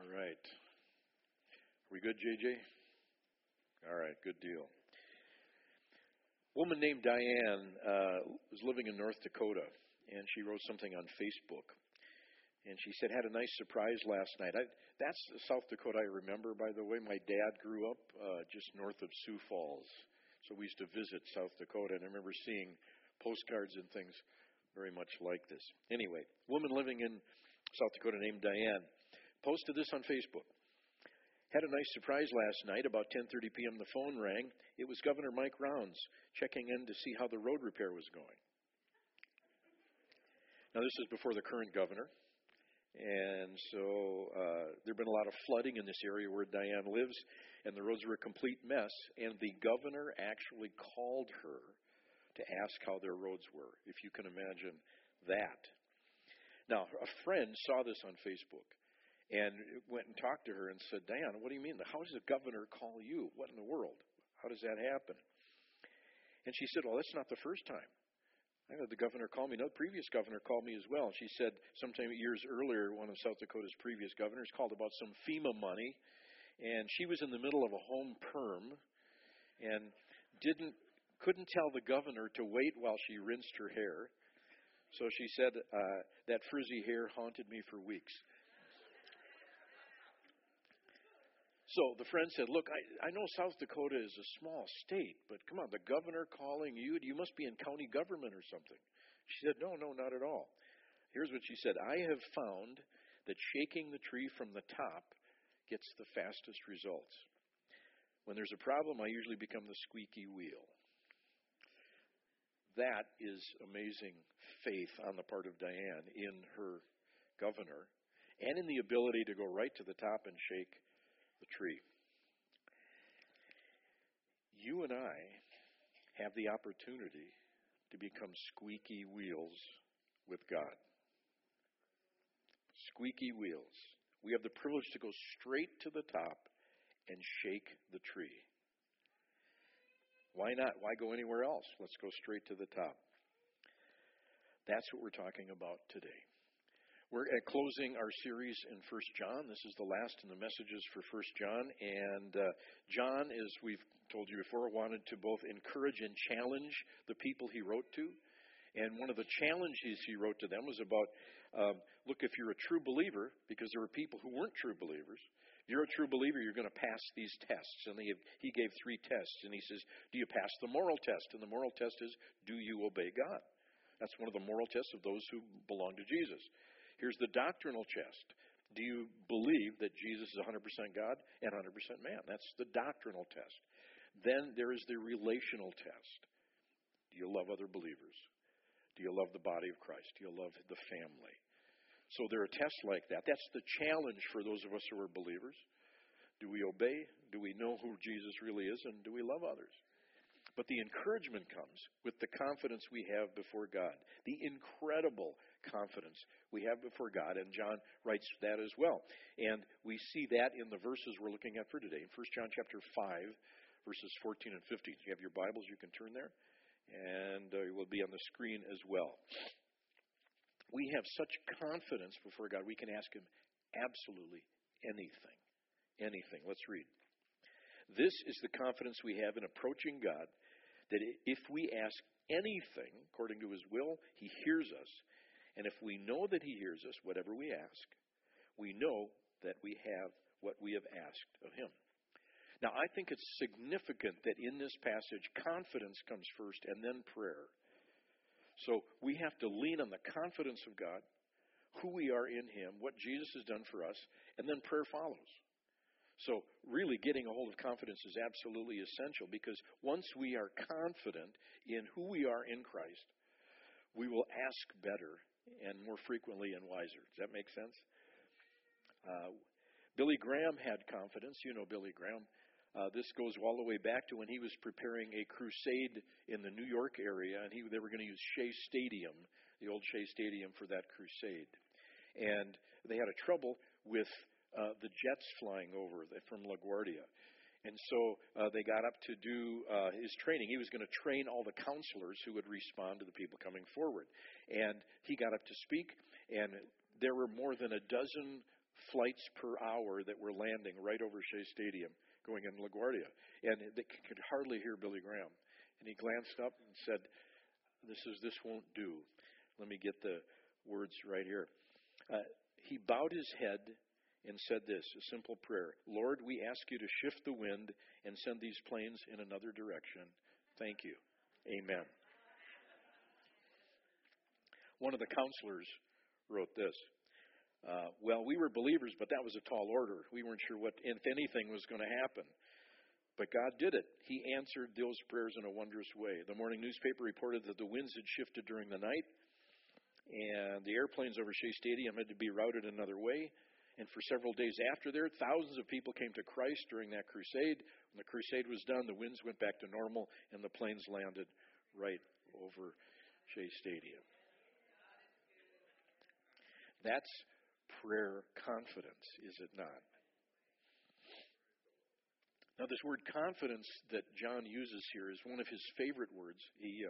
All right. Are we good, JJ? All right, good deal. A woman named Diane was living in North Dakota, and she wrote something on Facebook. And she said, had a nice surprise last night. That's South Dakota I remember, by the way. My dad grew up just north of Sioux Falls. So we used to visit South Dakota, and I remember seeing postcards and things very much like this. Anyway, a woman living in South Dakota named Diane posted this on Facebook. Had a nice surprise last night. About 10:30 p.m. the phone rang. It was Governor Mike Rounds checking in to see how the road repair was going. Now, this is before the current governor. And so there had been a lot of flooding in this area where Diane lives, and the roads were a complete mess. And the governor actually called her to ask how their roads were, if you can imagine that. Now, a friend saw this on Facebook and went and talked to her and said, Diane, what do you mean? How does the governor call you? What in the world? How does that happen? And she said, well, that's not the first time. I know the governor called me. No, the previous governor called me as well. She said sometime years earlier, one of South Dakota's previous governors called about some FEMA money, and she was in the middle of a home perm and couldn't tell the governor to wait while she rinsed her hair. So she said, that frizzy hair haunted me for weeks. So the friend said, look, I know South Dakota is a small state, but come on, the governor calling you, you must be in county government or something. She said, no, not at all. Here's what she said. I have found that shaking the tree from the top gets the fastest results. When there's a problem, I usually become the squeaky wheel. That is amazing faith on the part of Diane in her governor and in the ability to go right to the top and shake the tree. You and I have the opportunity to become squeaky wheels with God. Squeaky wheels. We have the privilege to go straight to the top and shake the tree. Why not? Why go anywhere else? Let's go straight to the top. That's what we're talking about today. We're closing our series in 1 John. This is the last in the messages for 1 John. And John, as we've told you before, wanted to both encourage and challenge the people he wrote to. And one of the challenges he wrote to them was about, look, if you're a true believer, because there were people who weren't true believers, if you're a true believer, you're going to pass these tests. And he gave 3 tests. And he says, do you pass the moral test? And the moral test is, do you obey God? That's one of the moral tests of those who belong to Jesus. Here's the doctrinal test. Do you believe that Jesus is 100% God and 100% man? That's the doctrinal test. Then there is the relational test. Do you love other believers? Do you love the body of Christ? Do you love the family? So there are tests like that. That's the challenge for those of us who are believers. Do we obey? Do we know who Jesus really is? And do we love others? But the encouragement comes with the confidence we have before God, the incredible confidence we have before God, and John writes that as well. And we see that in the verses we're looking at for today. In 1 John chapter 5, verses 14 and 15. If you have your Bibles, you can turn there, and it will be on the screen as well. We have such confidence before God, we can ask Him absolutely anything. Anything. Let's read. This is the confidence we have in approaching God, that if we ask anything according to His will, He hears us. And if we know that He hears us, whatever we ask, we know that we have what we have asked of Him. Now, I think it's significant that in this passage, confidence comes first and then prayer. So we have to lean on the confidence of God, who we are in Him, what Jesus has done for us, and then prayer follows. So really getting a hold of confidence is absolutely essential, because once we are confident in who we are in Christ, we will ask better and more frequently and wiser. Does that make sense? Billy Graham had confidence. You know Billy Graham. This goes all the way back to when he was preparing a crusade in the New York area, and they were going to use Shea Stadium, the old Shea Stadium, for that crusade. And they had a trouble with the jets flying over from LaGuardia. And so they got up to do his training. He was going to train all the counselors who would respond to the people coming forward. And he got up to speak, and there were more than a dozen flights per hour that were landing right over Shea Stadium going in LaGuardia. And they could hardly hear Billy Graham. And he glanced up and said, this won't do. Let me get the words right here. He bowed his head and said this, a simple prayer. Lord, we ask you to shift the wind and send these planes in another direction. Thank you. Amen. One of the counselors wrote this. Well, we were believers, but that was a tall order. We weren't sure what, if anything, was going to happen. But God did it. He answered those prayers in a wondrous way. The morning newspaper reported that the winds had shifted during the night, and the airplanes over Shea Stadium had to be routed another way. And for several days after there, thousands of people came to Christ during that crusade. When the crusade was done, the winds went back to normal, and the planes landed right over Shea Stadium. That's prayer confidence, is it not? Now, this word confidence that John uses here is one of his favorite words.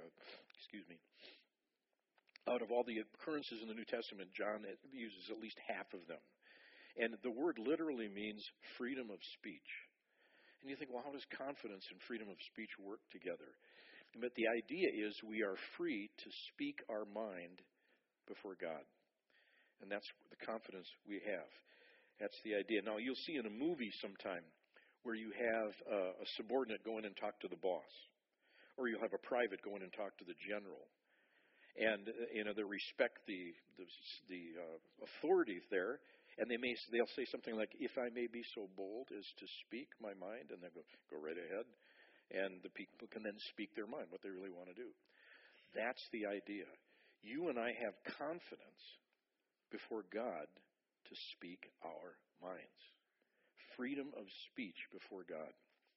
Out of all the occurrences in the New Testament, John uses at least half of them. And the word literally means freedom of speech. And you think, well, how does confidence and freedom of speech work together? But the idea is we are free to speak our mind before God. And that's the confidence we have. That's the idea. Now, you'll see in a movie sometime where you have a subordinate go in and talk to the boss. Or you'll have a private go in and talk to the general. And, they respect the authority there. And they'll say something like, if I may be so bold as to speak my mind. And they'll go right ahead. And the people can then speak their mind, what they really want to do. That's the idea. You and I have confidence before God to speak our minds. Freedom of speech before God.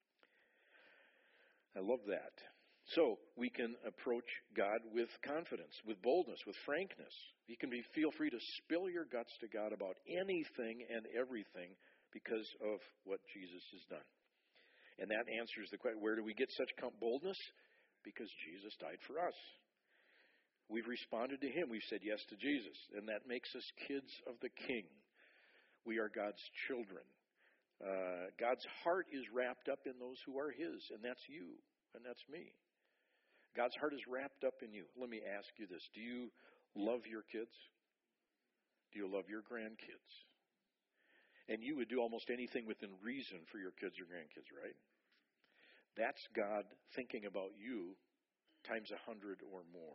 I love that. So we can approach God with confidence, with boldness, with frankness. You can feel free to spill your guts to God about anything and everything because of what Jesus has done. And that answers the question, where do we get such boldness? Because Jesus died for us. We've responded to Him. We've said yes to Jesus. And that makes us kids of the King. We are God's children. God's heart is wrapped up in those who are His. And that's you. And that's me. God's heart is wrapped up in you. Let me ask you this. Do you love your kids? Do you love your grandkids? And you would do almost anything within reason for your kids or grandkids, right? That's God thinking about you times 100 or more.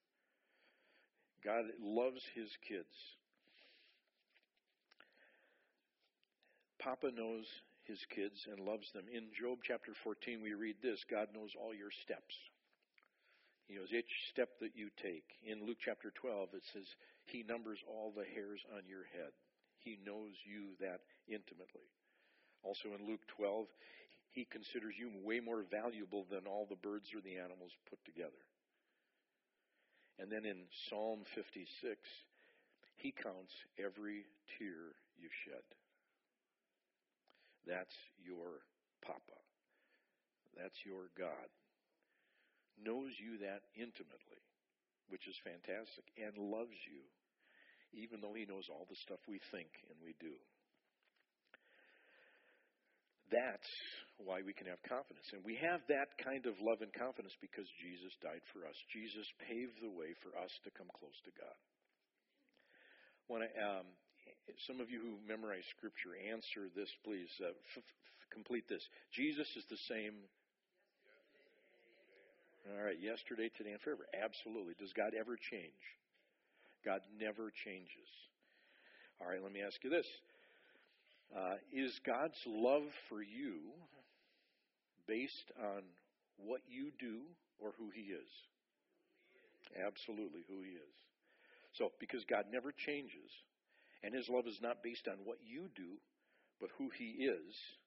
God loves His kids. Papa knows His kids and loves them. In Job chapter 14, we read this, God knows all your steps. He knows each step that you take. In Luke chapter 12, it says, He numbers all the hairs on your head. He knows you that intimately. Also in Luke 12, He considers you way more valuable than all the birds or the animals put together. And then in Psalm 56, He counts every tear you shed. That's your Papa. That's your God. Knows you that intimately, which is fantastic, and loves you, even though He knows all the stuff we think and we do. That's why we can have confidence. And we have that kind of love and confidence because Jesus died for us. Jesus paved the way for us to come close to God. Some of you who memorize Scripture, answer this, please. Complete this. Jesus is the same. All right, yesterday, today, and forever. Absolutely. Does God ever change? God never changes. All right, let me ask you this. Is God's love for you based on what you do or who He is? Absolutely, who He is. So, because God never changes, and His love is not based on what you do, but who He is,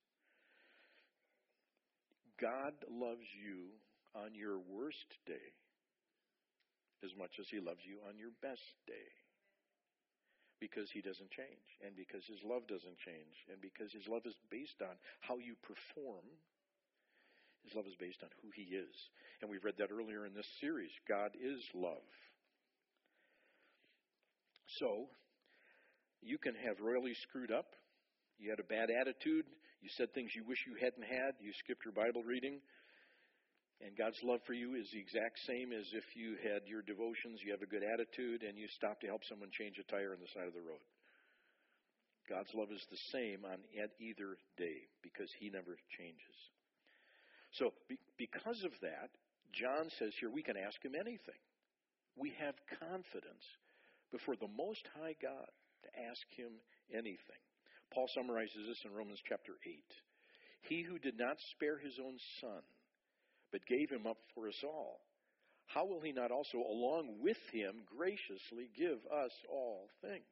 God loves you on your worst day as much as He loves you on your best day. Because He doesn't change, and because His love doesn't change, and because His love is based on how you perform. His love is based on who He is. And we've read that earlier in this series. God is love. So, You can have royally screwed up. You had a bad attitude. You said things you wish you hadn't had. You skipped your Bible reading. And God's love for you is the exact same as if you had your devotions, you have a good attitude, and you stopped to help someone change a tire on the side of the road. God's love is the same at either day because He never changes. So because of that, John says here we can ask Him anything. We have confidence before the Most High God to ask Him anything. Paul summarizes this in Romans chapter 8. He who did not spare His own Son, but gave Him up for us all, how will He not also, along with Him, graciously give us all things?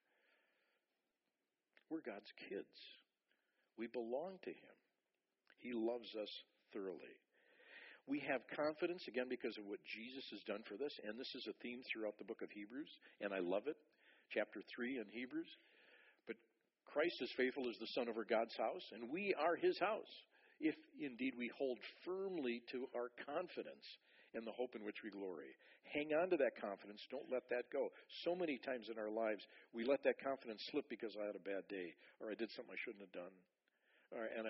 We're God's kids. We belong to Him. He loves us thoroughly. We have confidence, again, because of what Jesus has done for us, and this is a theme throughout the book of Hebrews, and I love it, chapter 3 in Hebrews. But Christ is faithful as the Son over God's house, and we are His house, if indeed we hold firmly to our confidence and the hope in which we glory. Hang on to that confidence. Don't let that go. So many times in our lives, we let that confidence slip because I had a bad day, or I did something I shouldn't have done, and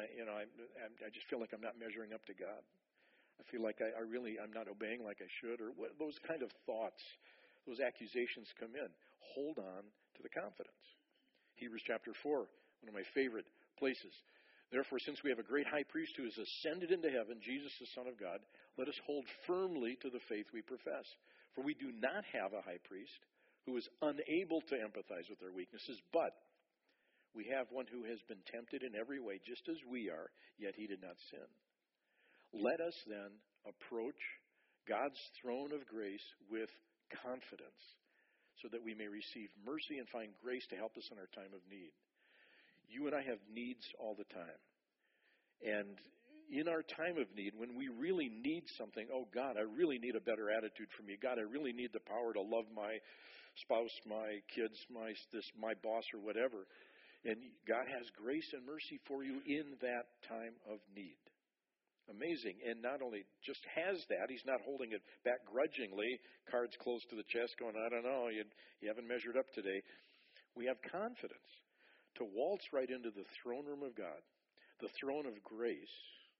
I just feel like I'm not measuring up to God. I feel like I'm not obeying like I should, or those kind of thoughts, those accusations come in. Hold on to the confidence. Hebrews chapter 4, one of my favorite places. Therefore, since we have a great high priest who has ascended into heaven, Jesus the Son of God, let us hold firmly to the faith we profess. For we do not have a high priest who is unable to empathize with our weaknesses, but we have one who has been tempted in every way, just as we are, yet He did not sin. Let us then approach God's throne of grace with confidence so that we may receive mercy and find grace to help us in our time of need. You and I have needs all the time. And in our time of need, when we really need something, oh God, I really need a better attitude from you. God, I really need the power to love my spouse, my kids, my boss, or whatever. And God has grace and mercy for you in that time of need. Amazing. And not only just has that, He's not holding it back grudgingly, cards close to the chest going, I don't know, you haven't measured up today. We have confidence to waltz right into the throne room of God, the throne of grace,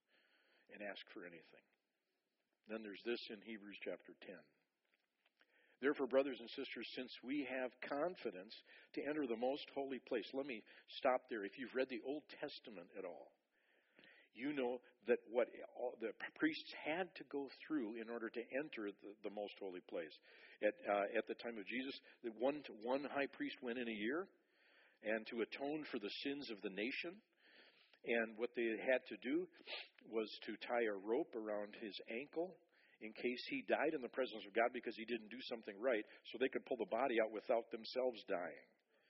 and ask for anything. Then there's this in Hebrews chapter 10. Therefore, brothers and sisters, since we have confidence to enter the most holy place. Let me stop there. If you've read the Old Testament at all, you know that what the priests had to go through in order to enter the most holy place. At the time of Jesus, one high priest went in a year, and to atone for the sins of the nation. And what they had to do was to tie a rope around his ankle in case he died in the presence of God because he didn't do something right, so they could pull the body out without themselves dying.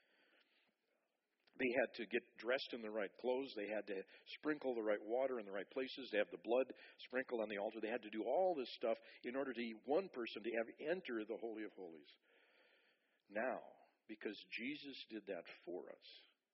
They had to get dressed in the right clothes. They had to sprinkle the right water in the right places. They have the blood sprinkled on the altar. They had to do all this stuff in order to one person to enter the Holy of Holies. Now, because Jesus did that for us,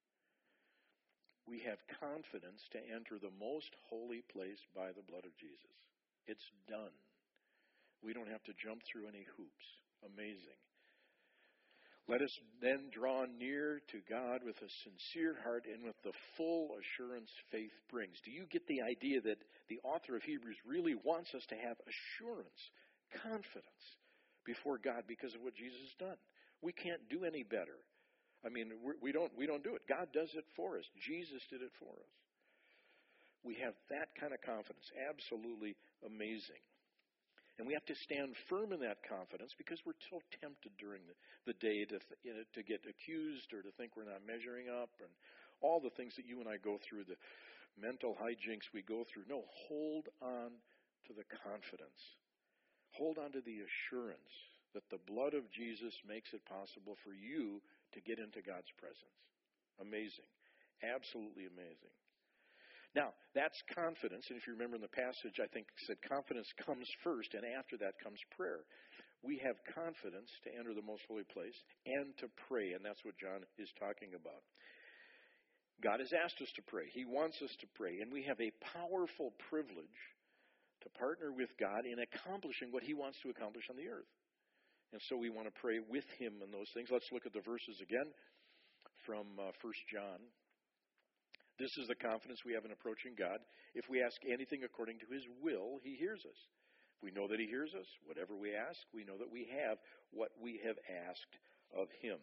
we have confidence to enter the most holy place by the blood of Jesus. It's done. We don't have to jump through any hoops. Amazing. Let us then draw near to God with a sincere heart and with the full assurance faith brings. Do you get the idea that the author of Hebrews really wants us to have assurance, confidence before God because of what Jesus has done? We can't do any better. I mean, we don't do it. God does it for us. Jesus did it for us. We have that kind of confidence. Absolutely amazing. And we have to stand firm in that confidence because we're so tempted during the day to get accused or to think we're not measuring up and all the things that you and I go through, the mental hijinks we go through. No, hold on to the confidence. Hold on to the assurance that the blood of Jesus makes it possible for you to get into God's presence. Amazing. Absolutely amazing. Now, that's confidence, and if you remember in the passage, I think it said confidence comes first, and after that comes prayer. We have confidence to enter the most holy place and to pray, and that's what John is talking about. God has asked us to pray. He wants us to pray, and we have a powerful privilege to partner with God in accomplishing what He wants to accomplish on the earth. And so we want to pray with Him in those things. Let's look at the verses again. from 1 John. This is the confidence we have in approaching God. If we ask anything according to His will, He hears us. If we know that He hears us, whatever we ask, we know that we have what we have asked of Him.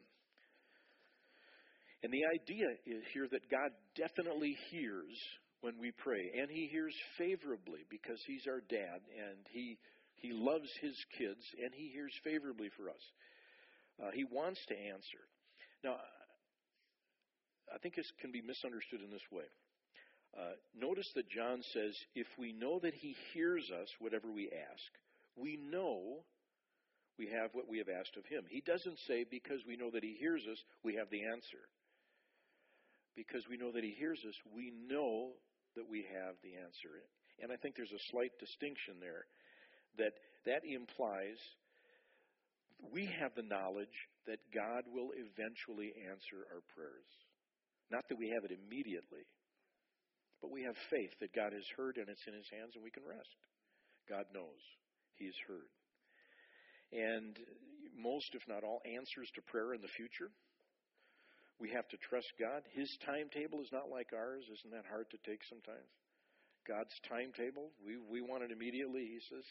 And the idea is here that God definitely hears when we pray. And He hears favorably because He's our dad and He loves His kids and He hears favorably for us. He wants to answer. Now, I think this can be misunderstood in this way. Notice that John says, if we know that He hears us, whatever we ask, we know we have what we have asked of Him. He doesn't say, because we know that He hears us, we have the answer. Because we know that He hears us, we know that we have the answer. And I think there's a slight distinction there, that implies we have the knowledge that God will eventually answer our prayers. Not that we have it immediately, but we have faith that God has heard and it's in His hands and we can rest. God knows He's heard. And most, if not all, answers to prayer in the future, we have to trust God. His timetable is not like ours. Isn't that hard to take sometimes? God's timetable, we want it immediately. He says,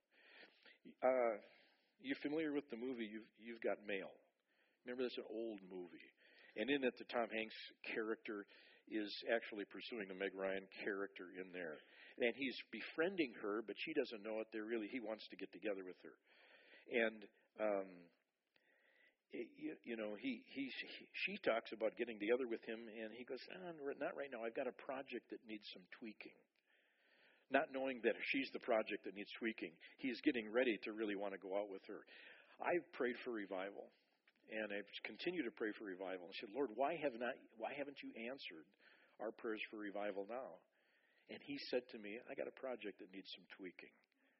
you familiar with the movie You've Got Mail? Remember, that's an old movie. And in it, the Tom Hanks character is actually pursuing the Meg Ryan character in there. And he's befriending her, but she doesn't know it. He wants to get together with her. And, she talks about getting together with him, and he goes, not right now. I've got a project that needs some tweaking. Not knowing that she's the project that needs tweaking, he's getting ready to really want to go out with her. I've prayed for revival, and I've continued to pray for revival. And I said, Lord, why haven't you answered our prayers for revival now? And He said to me, I got a project that needs some tweaking.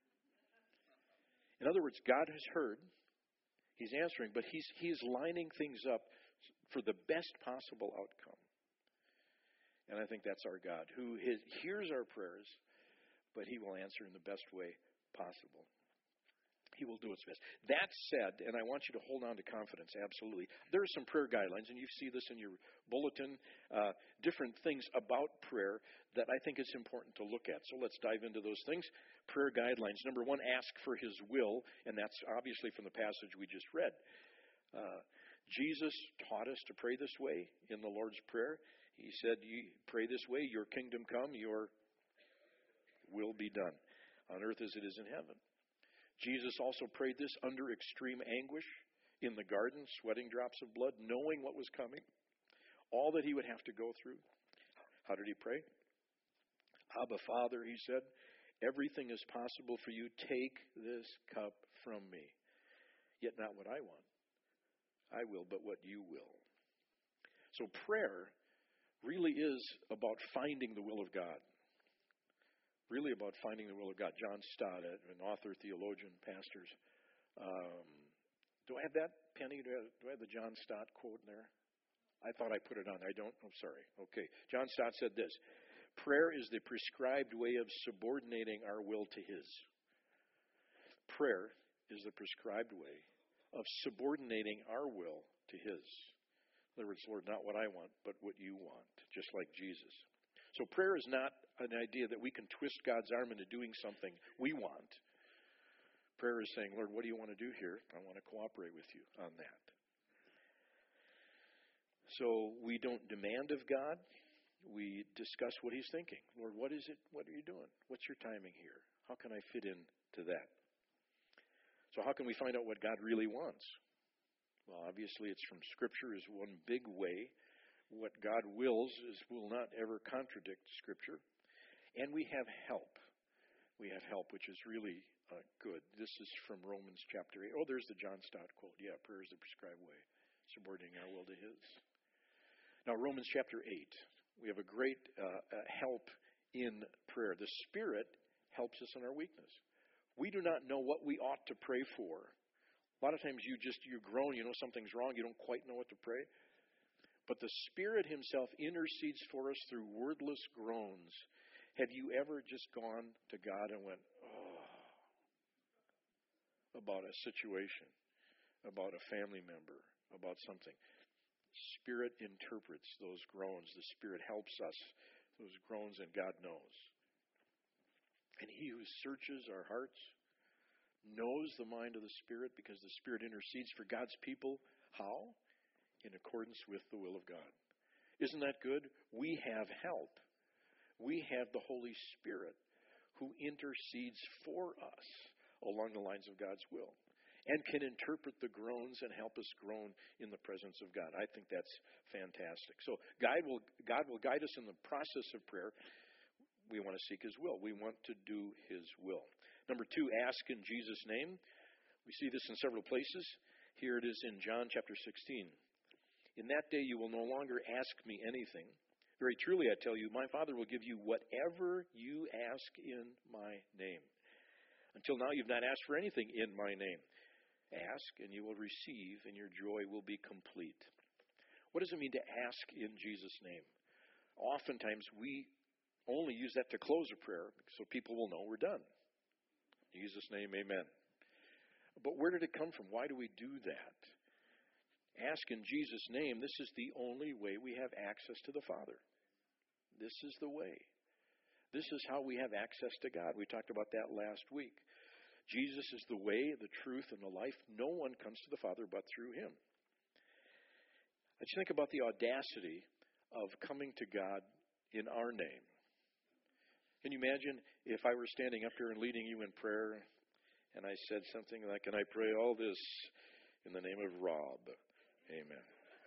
In other words, God has heard. He's answering, but He's lining things up for the best possible outcome. And I think that's our God, who hears our prayers, but He will answer in the best way possible. He will do its best. That said, and I want you to hold on to confidence, absolutely. There are some prayer guidelines, and you see this in your bulletin, different things about prayer that I think it's important to look at. So let's dive into those things. Prayer guidelines. Number one, ask for His will, and that's obviously from the passage we just read. Jesus taught us to pray this way in the Lord's Prayer. He said, you pray this way, your kingdom come, your will be done, on earth as it is in heaven. Jesus also prayed this under extreme anguish in the garden, sweating drops of blood, knowing what was coming, all that He would have to go through. How did He pray? Abba, Father, He said, everything is possible for you. Take this cup from me. Yet not what I want. I will, but what you will. So prayer really is about finding the will of God. Really about finding the will of God. John Stott, an author, theologian, pastors. Do I have that, Penny? Do I have the John Stott quote in there? I thought I put it on. I don't. I'm sorry. Okay. John Stott said this. Prayer is the prescribed way of subordinating our will to His. Prayer is the prescribed way of subordinating our will to His. In other words, Lord, not what I want, but what you want, just like Jesus. So prayer is not an idea that we can twist God's arm into doing something we want. Prayer is saying, Lord, what do you want to do here? I want to cooperate with you on that. So we don't demand of God. We discuss what He's thinking. Lord, what is it? What are you doing? What's your timing here? How can I fit into that? So how can we find out what God really wants? Well, obviously it's from Scripture is one big way. What God wills will not ever contradict Scripture. And we have help. We have help, which is really good. This is from Romans chapter 8. Oh, there's the John Stott quote. Yeah, prayer is the prescribed way, subordinating our will to His. Now, Romans chapter 8. We have a great help in prayer. The Spirit helps us in our weakness. We do not know what we ought to pray for. A lot of times you groan, you know something's wrong, you don't quite know what to pray. But the Spirit Himself intercedes for us through wordless groans. Have you ever just gone to God and went, about a situation, about a family member, about something? Spirit interprets those groans. The Spirit helps us, those groans, and God knows. And He who searches our hearts knows the mind of the Spirit, because the Spirit intercedes for God's people. How? In accordance with the will of God. Isn't that good? We have help. We have the Holy Spirit who intercedes for us along the lines of God's will and can interpret the groans and help us groan in the presence of God. I think that's fantastic. So God will guide us in the process of prayer. We want to seek His will. We want to do His will. Number 2, ask in Jesus' name. We see this in several places. Here it is in John chapter 16. In that day you will no longer ask me anything. Very truly I tell you, my Father will give you whatever you ask in my name. Until now you've not asked for anything in my name. Ask and you will receive, and your joy will be complete. What does it mean to ask in Jesus' name? Oftentimes we only use that to close a prayer so people will know we're done. In Jesus' name, amen. But where did it come from? Why do we do that? Ask in Jesus' name. This is the only way we have access to the Father. This is the way. This is how we have access to God. We talked about that last week. Jesus is the way, the truth, and the life. No one comes to the Father but through Him. I just think about the audacity of coming to God in our name. Can you imagine if I were standing up here and leading you in prayer, and I said something like, and I pray all this in the name of Rob. Amen.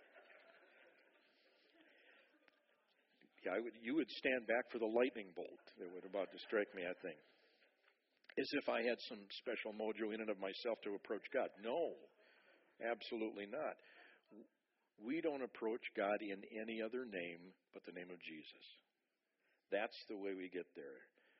Yeah, you would stand back for the lightning bolt that would about to strike me, I think. As if I had some special mojo in and of myself to approach God. No, absolutely not. We don't approach God in any other name but the name of Jesus. That's the way we get there.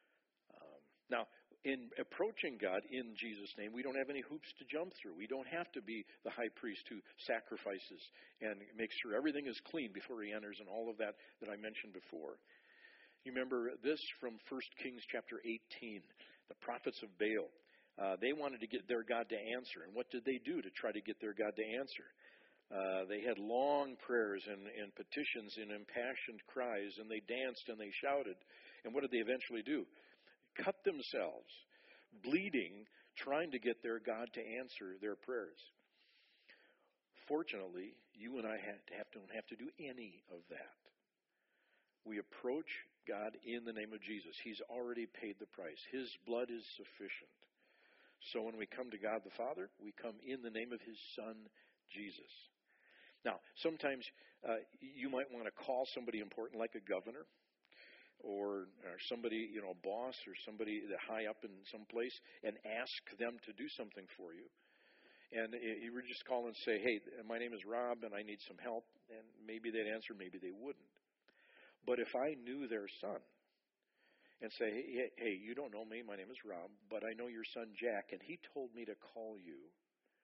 Now, in approaching God in Jesus' name, we don't have any hoops to jump through. We don't have to be the high priest who sacrifices and makes sure everything is clean before he enters and all of that I mentioned before. You remember this from 1 Kings chapter 18. The prophets of Baal, they wanted to get their God to answer. And what did they do to try to get their God to answer? They had long prayers and petitions and impassioned cries, and they danced and they shouted. And what did they eventually do? Cut themselves, bleeding, trying to get their God to answer their prayers. Fortunately, you and I don't have to do any of that. We approach God in the name of Jesus. He's already paid the price. His blood is sufficient. So when we come to God the Father, we come in the name of His Son, Jesus. Now, sometimes you might want to call somebody important like a governor or somebody, a boss or somebody high up in some place and ask them to do something for you. And you would just call and say, hey, my name is Rob and I need some help. And maybe they'd answer, maybe they wouldn't. But if I knew their son and say, hey, you don't know me, my name is Rob, but I know your son Jack, and he told me to call you,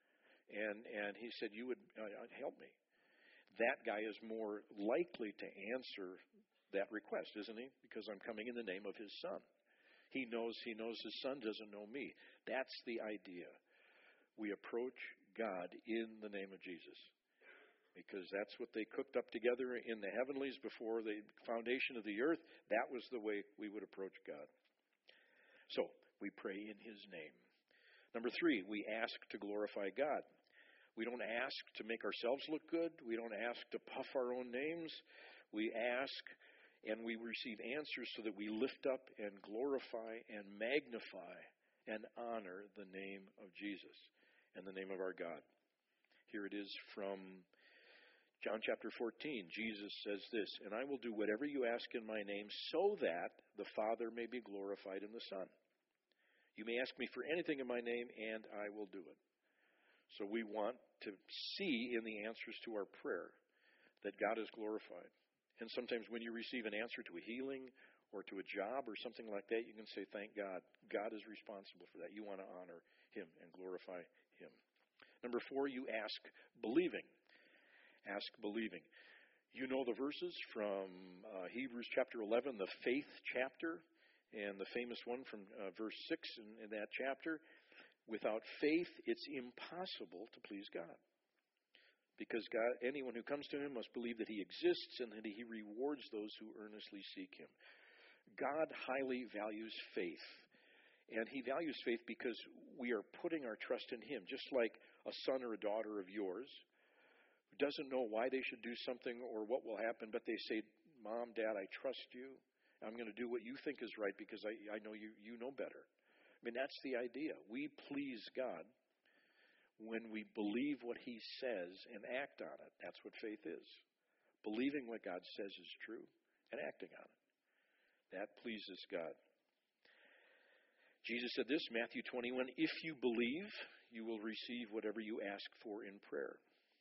and he said you would help me. That guy is more likely to answer that request, isn't he? Because I'm coming in the name of his son. He knows his son doesn't know me. That's the idea. We approach God in the name of Jesus. Because that's what they cooked up together in the heavenlies before the foundation of the earth. That was the way we would approach God. So, we pray in His name. Number 3, we ask to glorify God. We don't ask to make ourselves look good. We don't ask to puff our own names. We ask and we receive answers so that we lift up and glorify and magnify and honor the name of Jesus and the name of our God. Here it is from John chapter 14. Jesus says this, and I will do whatever you ask in my name so that the Father may be glorified in the Son. You may ask me for anything in my name and I will do it. So we want to see in the answers to our prayer that God is glorified. And sometimes when you receive an answer to a healing or to a job or something like that, you can say, thank God. God is responsible for that. You want to honor Him and glorify Him. Number 4, you ask believing. Ask believing. You know the verses from Hebrews chapter 11, the faith chapter, and the famous one from verse 6 in that chapter. Without faith, it's impossible to please God. Because God, anyone who comes to him must believe that he exists and that he rewards those who earnestly seek him. God highly values faith. And he values faith because we are putting our trust in him, just like a son or a daughter of yours who doesn't know why they should do something or what will happen, but they say, Mom, Dad, I trust you. I'm going to do what you think is right because I know you know better. I mean, that's the idea. We please God when we believe what he says and act on it. That's what faith is. Believing what God says is true and acting on it. That pleases God. Jesus said this, Matthew 21, if you believe, you will receive whatever you ask for in prayer.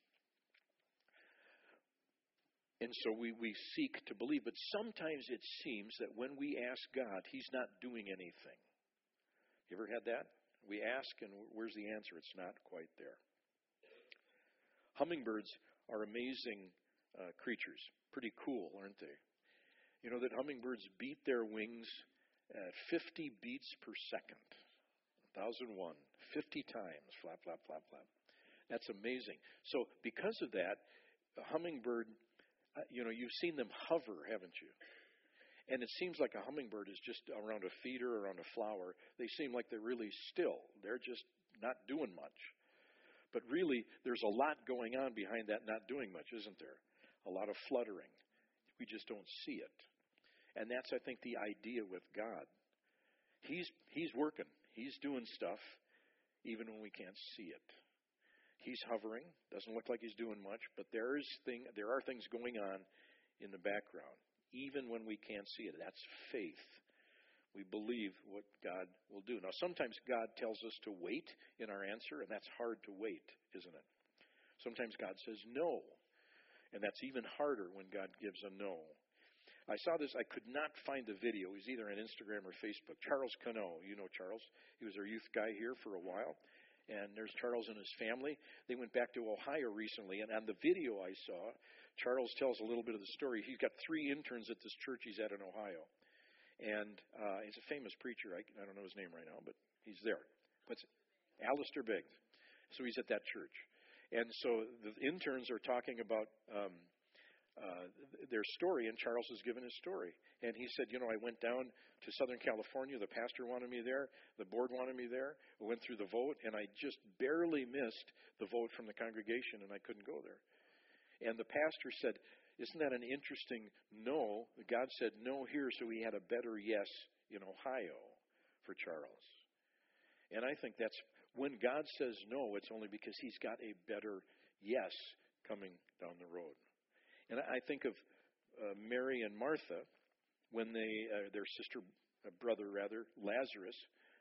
And so we seek to believe, but sometimes it seems that when we ask God, he's not doing anything. You ever had that? We ask, and where's the answer? It's not quite there. Hummingbirds are amazing creatures. Pretty cool, aren't they? You know that hummingbirds beat their wings at 50 beats per second. 1,001. 50 times. Flap, flap, flap, flap. That's amazing. So because of that, a hummingbird, you've seen them hover, haven't you? And it seems like a hummingbird is just around a feeder or around a flower. They seem like they're really still. They're just not doing much. But really, there's a lot going on behind that not doing much, isn't there? A lot of fluttering. We just don't see it. And that's, I think, the idea with God. He's working. He's doing stuff even when we can't see it. He's hovering. Doesn't look like he's doing much, but there are things going on in the background, even when we can't see it. That's faith. We believe what God will do. Now, sometimes God tells us to wait in our answer, and that's hard to wait, isn't it? Sometimes God says no, and that's even harder when God gives a no. I saw this. I could not find the video. It was either on Instagram or Facebook. Charles Cano. You know Charles. He was our youth guy here for a while. And there's Charles and his family. They went back to Ohio recently. And on the video I saw, Charles tells a little bit of the story. He's got 3 interns at this church he's at in Ohio. And he's a famous preacher. I don't know his name right now, but he's there. Alistair Beggs. So he's at that church. And so the interns are talking about their story, and Charles has given his story. And he said, I went down to Southern California. The pastor wanted me there. The board wanted me there. I went through the vote, and I just barely missed the vote from the congregation, and I couldn't go there. And the pastor said, isn't that an interesting no? God said no here, so he had a better yes in Ohio for Charles. And I think that's when God says no, it's only because he's got a better yes coming down the road. And I think of Mary and Martha when their brother, Lazarus,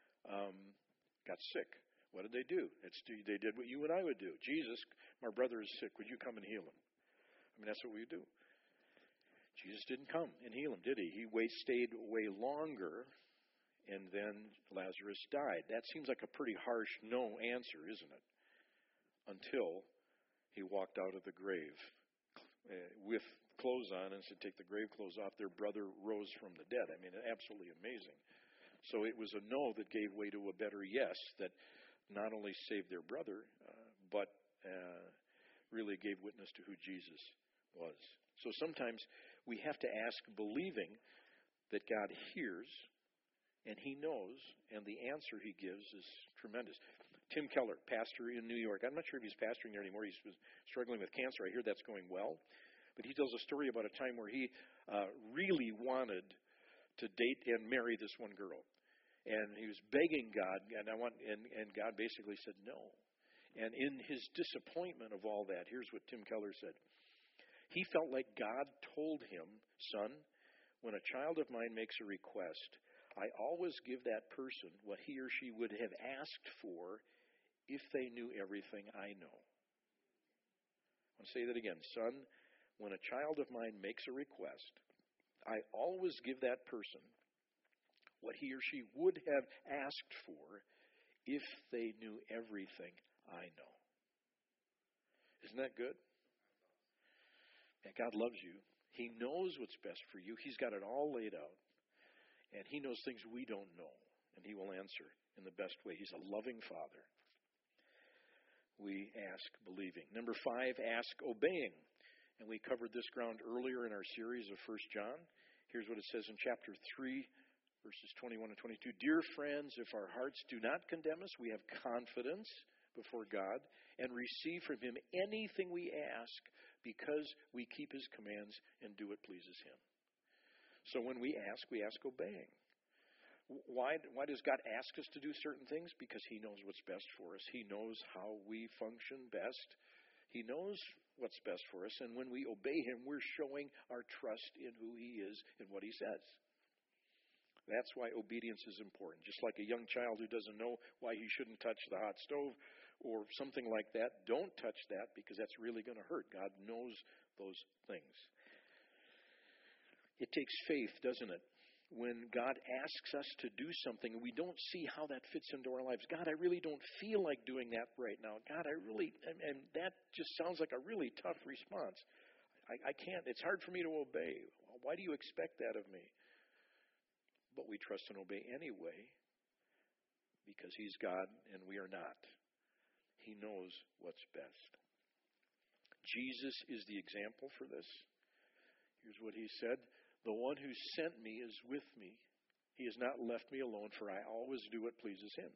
got sick. What did they do? They did what you and I would do. Jesus, my brother is sick. Would you come and heal him? I mean, that's what we do. Jesus didn't come and heal him, did he? He stayed way longer, and then Lazarus died. That seems like a pretty harsh no answer, isn't it? Until he walked out of the grave with clothes on and said, take the grave clothes off. Their brother rose from the dead. I mean, absolutely amazing. So it was a no that gave way to a better yes that not only saved their brother, but really gave witness to who Jesus was. So sometimes we have to ask believing that God hears and he knows, and the answer he gives is tremendous. Tim Keller, pastor in New York. I'm not sure if he's pastoring there anymore. He's struggling with cancer. I hear that's going well. But he tells a story about a time where he really wanted to date and marry this one girl. And he was begging God, and God basically said no. And in his disappointment of all that, here's what Tim Keller said. He felt like God told him, son, when a child of mine makes a request, I always give that person what he or she would have asked for if they knew everything I know. I want to say that again. Son, when a child of mine makes a request, I always give that person what he or she would have asked for if they knew everything I know. Isn't that good? And God loves you. He knows what's best for you. He's got it all laid out. And he knows things we don't know, and he will answer in the best way. He's a loving Father. we ask believing. Number 5, ask obeying. And we covered this ground earlier in our series of 1 John. Here's what it says in chapter 3, verses 21 and 22. Dear friends, if our hearts do not condemn us, we have confidence before God and receive from Him anything we ask because we keep His commands and do what pleases Him. So when we ask obeying. Why does God ask us to do certain things? Because He knows what's best for us. He knows how we function best. He knows what's best for us. And when we obey Him, we're showing our trust in who He is and what He says. That's why obedience is important. Just like a young child who doesn't know why he shouldn't touch the hot stove or something like that, don't touch that because that's really going to hurt. God knows those things. It takes faith, doesn't it? When God asks us to do something and we don't see how that fits into our lives. God, I really don't feel like doing that right now. God, and that just sounds like a really tough response. I can't, it's hard for me to obey. Why do you expect that of me? But we trust and obey anyway because He's God and we are not. He knows what's best. Jesus is the example for this. Here's what He said. The one who sent me is with me. He has not left me alone, for I always do what pleases Him.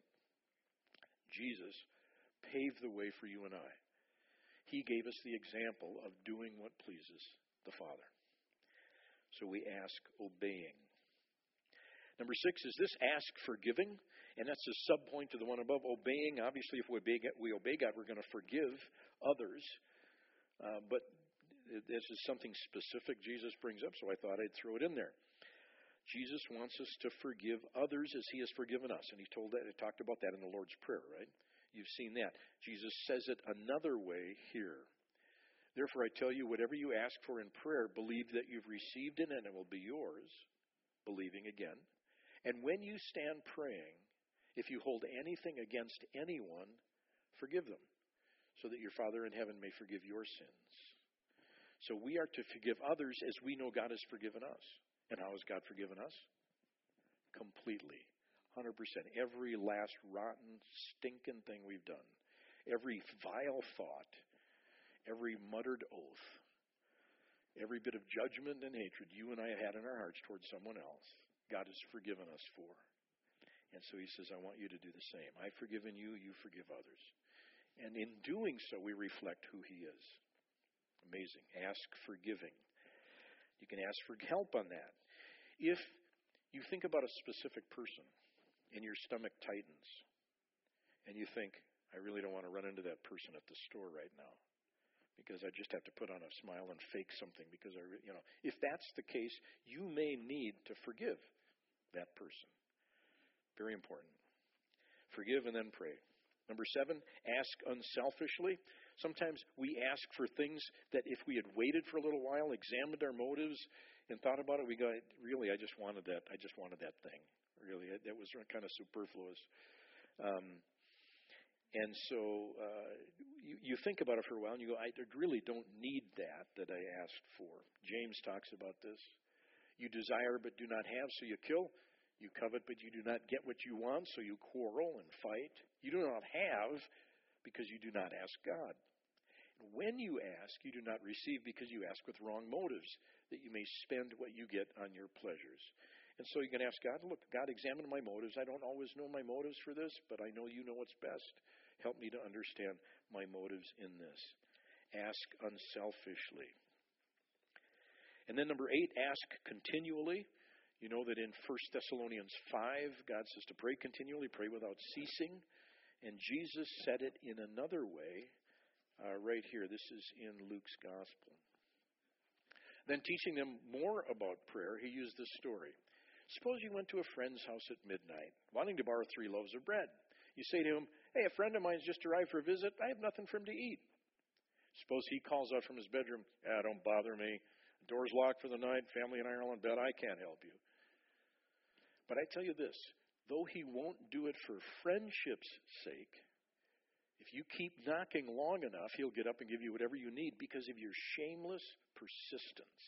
Jesus paved the way for you and I. He gave us the example of doing what pleases the Father. So we ask obeying. Number 6 is this, ask forgiving. And that's a sub-point to the one above. Obeying, obviously, if we obey God, we're going to forgive others. But this is something specific Jesus brings up, so I thought I'd throw it in there. Jesus wants us to forgive others as He has forgiven us. And He talked about that in the Lord's Prayer, right? You've seen that. Jesus says it another way here. Therefore, I tell you, whatever you ask for in prayer, believe that you've received it and it will be yours. Believing again. And when you stand praying, if you hold anything against anyone, forgive them, so that your Father in heaven may forgive your sins. So we are to forgive others as we know God has forgiven us. And how has God forgiven us? Completely. 100%. Every last rotten, stinking thing we've done. Every vile thought. Every muttered oath. Every bit of judgment and hatred you and I had in our hearts towards someone else. God has forgiven us for. And so He says, I want you to do the same. I've forgiven you, you forgive others. And in doing so, we reflect who He is. Amazing. Ask forgiving. You can ask for help on that. If you think about a specific person and your stomach tightens and you think, I really don't want to run into that person at the store right now because I just have to put on a smile and fake something because if that's the case, you may need to forgive that person. Very important. Forgive and then pray. Number 7, ask unselfishly. Sometimes we ask for things that if we had waited for a little while, examined our motives, and thought about it, we go, really, I just wanted that. I just wanted that thing. Really, that was kind of superfluous. And so you think about it for a while, and you go, I really don't need that I asked for. James talks about this. You desire but do not have, so you kill. You covet, but you do not get what you want, so you quarrel and fight. You do not have because you do not ask God. And when you ask, you do not receive because you ask with wrong motives, that you may spend what you get on your pleasures. And so you can ask God, look, God, examine my motives. I don't always know my motives for this, but I know you know what's best. Help me to understand my motives in this. Ask unselfishly. And then number 8, ask continually. You know that in 1 Thessalonians 5, God says to pray continually, pray without ceasing. And Jesus said it in another way right here. This is in Luke's Gospel. Then teaching them more about prayer, He used this story. Suppose you went to a friend's house at midnight, wanting to borrow 3 loaves of bread. You say to him, hey, a friend of mine's just arrived for a visit. I have nothing for him to eat. Suppose he calls out from his bedroom, don't bother me. The door's locked for the night. Family and I are all in bed. I can't help you. But I tell you this, though he won't do it for friendship's sake, if you keep knocking long enough, he'll get up and give you whatever you need because of your shameless persistence.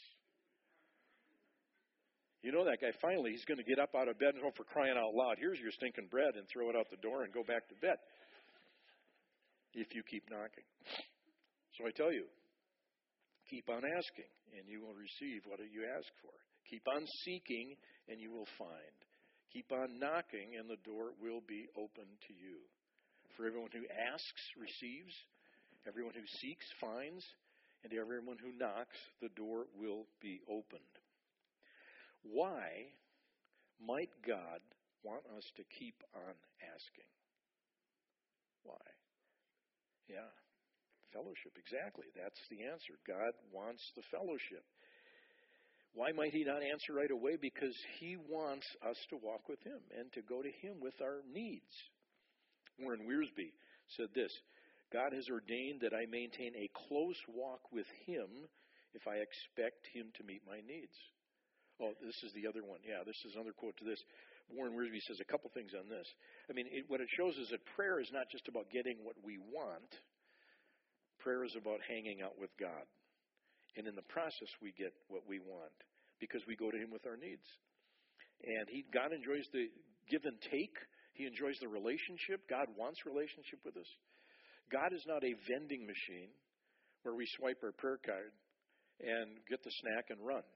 You know that guy, finally, he's going to get up out of bed and, for crying out loud, here's your stinking bread, and throw it out the door and go back to bed. if you keep knocking. So I tell you, keep on asking, and you will receive what you ask for. Keep on seeking, and you will find. Keep on knocking, and the door will be open to you. For everyone who asks receives, everyone who seeks finds, and everyone who knocks, the door will be opened. Why might God want us to keep on asking? Why? Yeah, fellowship, exactly. That's the answer. God wants the fellowship. Why might He not answer right away? Because He wants us to walk with Him and to go to Him with our needs. Warren Wiersbe said this, God has ordained that I maintain a close walk with Him if I expect Him to meet my needs. Oh, this is the other one. Yeah, this is another quote to this. Warren Wiersbe says a couple things on this. I mean, what it shows is that prayer is not just about getting what we want. Prayer is about hanging out with God. And in the process, we get what we want because we go to Him with our needs. And God enjoys the give and take. He enjoys the relationship. God wants relationship with us. God is not a vending machine where we swipe our prayer card and get the snack and run.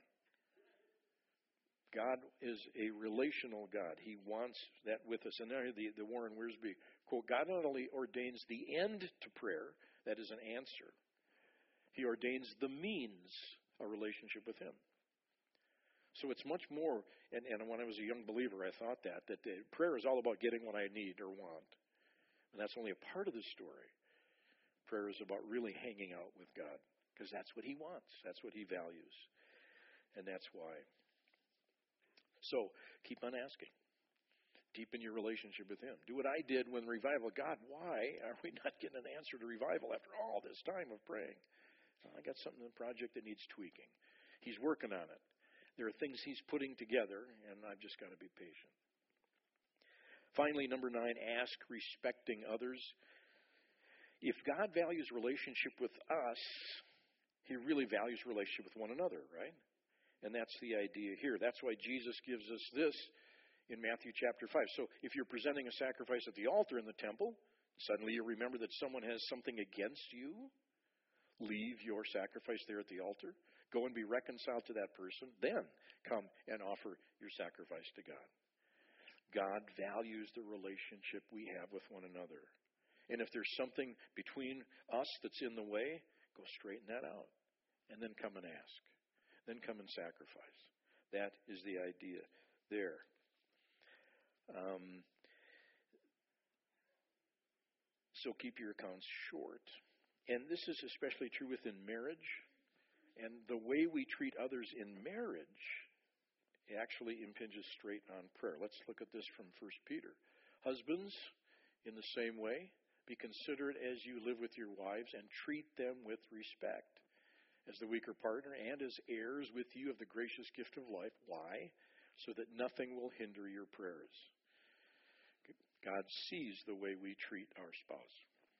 God is a relational God. He wants that with us. And there the Warren Wiersbe quote, God not only ordains the end to prayer, that is an answer, He ordains the means, a relationship with Him. So it's much more, and when I was a young believer, I thought that prayer is all about getting what I need or want. And that's only a part of the story. Prayer is about really hanging out with God, because that's what He wants. That's what He values. And that's why. So, keep on asking. Deepen your relationship with Him. Do what I did when revival. God, why are we not getting an answer to revival after all this time of praying? I got something in the project that needs tweaking. He's working on it. There are things He's putting together, and I've just got to be patient. Finally, number 9, ask respecting others. If God values relationship with us, He really values relationship with one another, right? And that's the idea here. That's why Jesus gives us this in Matthew chapter 5. So if you're presenting a sacrifice at the altar in the temple, suddenly you remember that someone has something against you, leave your sacrifice there at the altar. Go and be reconciled to that person. Then come and offer your sacrifice to God. God values the relationship we have with one another. And if there's something between us that's in the way, go straighten that out. And then come and ask. Then come and sacrifice. That is the idea there. So keep your accounts short. And this is especially true within marriage. And the way we treat others in marriage actually impinges straight on prayer. Let's look at this from 1 Peter. Husbands, in the same way, be considerate as you live with your wives and treat them with respect, as the weaker partner and as heirs with you of the gracious gift of life. Why? So that nothing will hinder your prayers. God sees the way we treat our spouse.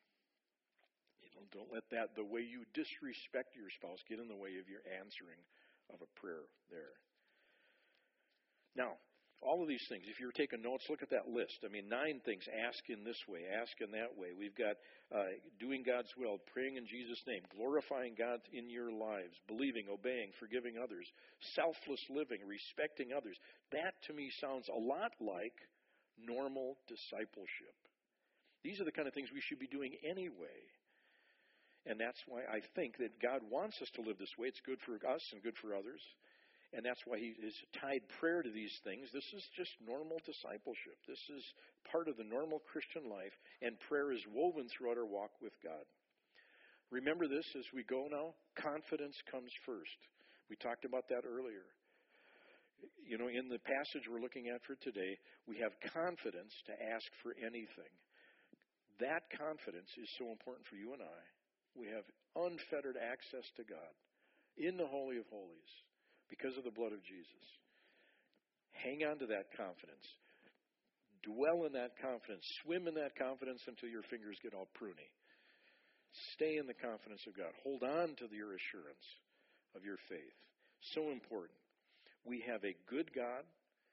Don't let the way you disrespect your spouse get in the way of your answering of a prayer there. Now, all of these things, if you're taking notes, look at that list. 9 things. Ask in this way, ask in that way. We've got doing God's will, praying in Jesus' name, glorifying God in your lives, believing, obeying, forgiving others, selfless living, respecting others. That, to me, sounds a lot like normal discipleship. These are the kind of things we should be doing anyway. And that's why I think that God wants us to live this way. It's good for us and good for others. And that's why He has tied prayer to these things. This is just normal discipleship. This is part of the normal Christian life, and prayer is woven throughout our walk with God. Remember this as we go now. Confidence comes first. We talked about that earlier. In the passage we're looking at for today, we have confidence to ask for anything. That confidence is so important for you and I. We have unfettered access to God in the Holy of Holies. Because of the blood of Jesus. Hang on to that confidence. Dwell in that confidence. Swim in that confidence until your fingers get all pruny. Stay in the confidence of God. Hold on to your assurance of your faith. So important. We have a good God.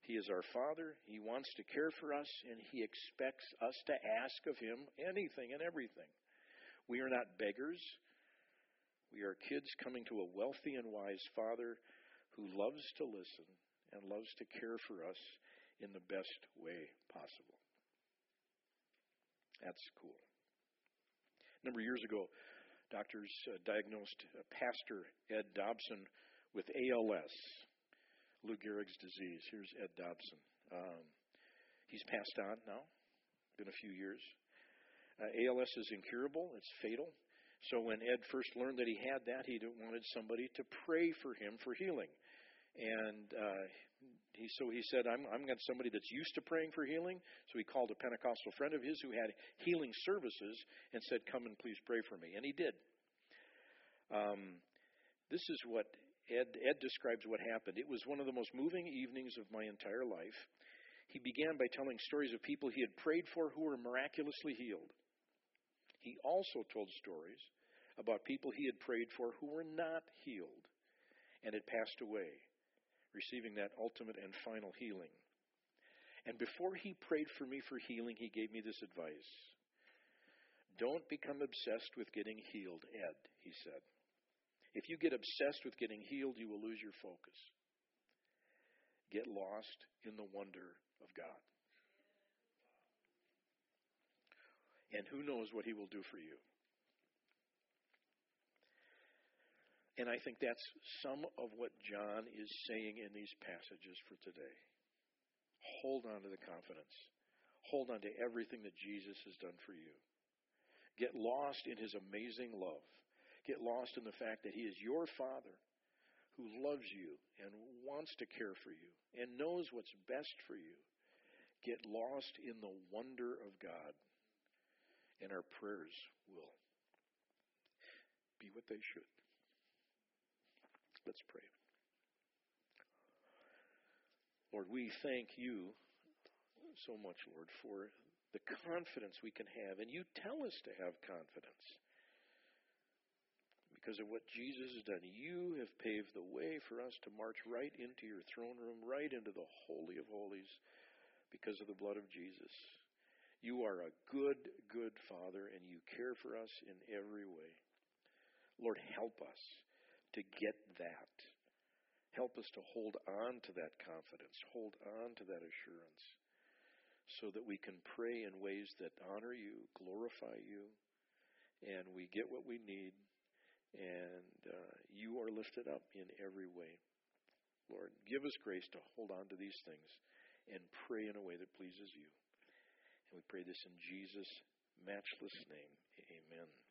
He is our Father. He wants to care for us, and He expects us to ask of Him anything and everything. We are not beggars. We are kids coming to a wealthy and wise Father who loves to listen and loves to care for us in the best way possible. That's cool. A number of years ago, doctors diagnosed Pastor Ed Dobson with ALS, Lou Gehrig's disease. Here's Ed Dobson. He's passed on now. Been a few years. ALS is incurable. It's fatal. So when Ed first learned that he had that, he wanted somebody to pray for him for healing. And he said, I'm got somebody that's used to praying for healing. So he called a Pentecostal friend of his who had healing services and said, come and please pray for me. And he did. This is what Ed describes what happened. It was one of the most moving evenings of my entire life. He began by telling stories of people he had prayed for who were miraculously healed. He also told stories about people he had prayed for who were not healed and had passed away, receiving that ultimate and final healing. And before he prayed for me for healing, he gave me this advice. Don't become obsessed with getting healed, Ed, he said. If you get obsessed with getting healed, you will lose your focus. Get lost in the wonder of God. And who knows what He will do for you. And I think that's some of what John is saying in these passages for today. Hold on to the confidence. Hold on to everything that Jesus has done for you. Get lost in His amazing love. Get lost in the fact that He is your Father who loves you and wants to care for you and knows what's best for you. Get lost in the wonder of God, and our prayers will be what they should. Let's pray. Lord, we thank you so much, Lord, for the confidence we can have. And you tell us to have confidence because of what Jesus has done. You have paved the way for us to march right into your throne room, right into the Holy of Holies because of the blood of Jesus. You are a good, good Father, and you care for us in every way. Lord, help us to get that. Help us to hold on to that confidence, hold on to that assurance, so that we can pray in ways that honor you, glorify you, and we get what we need, and you are lifted up in every way. Lord, give us grace to hold on to these things and pray in a way that pleases you. And we pray this in Jesus' matchless name. Amen.